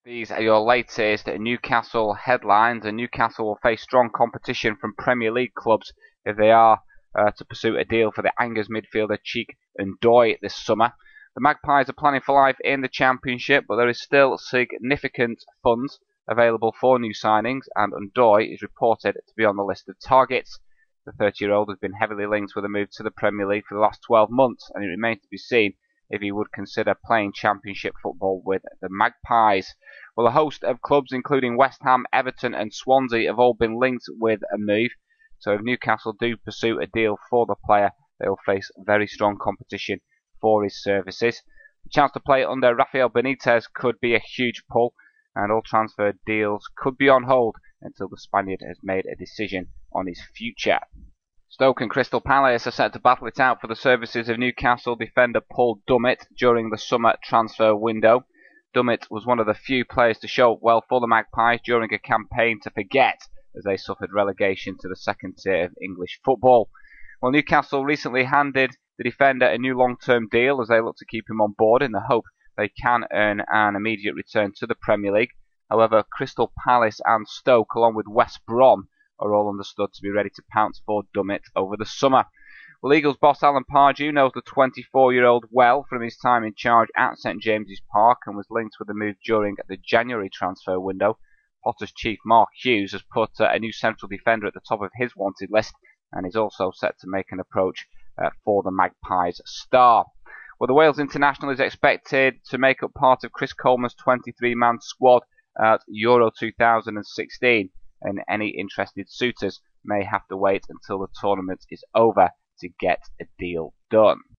These are your latest Newcastle headlines, and Newcastle will face strong competition from Premier League clubs if they are to pursue a deal for the Angers midfielder Cheek Ndoye this summer. The Magpies are planning for life in the Championship, but there is still significant funds available for new signings, and Ndoye is reported to be on the list of targets. The 30-year-old has been heavily linked with a move to the Premier League for the last 12 months, and it remains to be seen if he would consider playing Championship football with the Magpies. Well, a host of clubs, including West Ham, Everton and Swansea, have all been linked with a move. So if Newcastle do pursue a deal for the player, they will face very strong competition for his services. The chance to play under Rafael Benitez could be a huge pull, and all transfer deals could be on hold until the Spaniard has made a decision on his future. Stoke and Crystal Palace are set to battle it out for the services of Newcastle defender Paul Dummett during the summer transfer window. Dummett was one of the few players to show up well for the Magpies during a campaign to forget as they suffered relegation to the second tier of English football. Well, Newcastle recently handed the defender a new long-term deal as they look to keep him on board in the hope they can earn an immediate return to the Premier League. However, Crystal Palace and Stoke, along with West Brom, are all understood to be ready to pounce for Dummett over the summer. Well, Eagles boss Alan Pardew knows the 24-year-old well from his time in charge at St James's Park and was linked with the move during the January transfer window. Potter's chief Mark Hughes has put a new central defender at the top of his wanted list and is also set to make an approach for the Magpies star. Well, the Wales international is expected to make up part of Chris Coleman's 23-man squad at Euro 2016. And any interested suitors may have to wait until the tournament is over to get a deal done.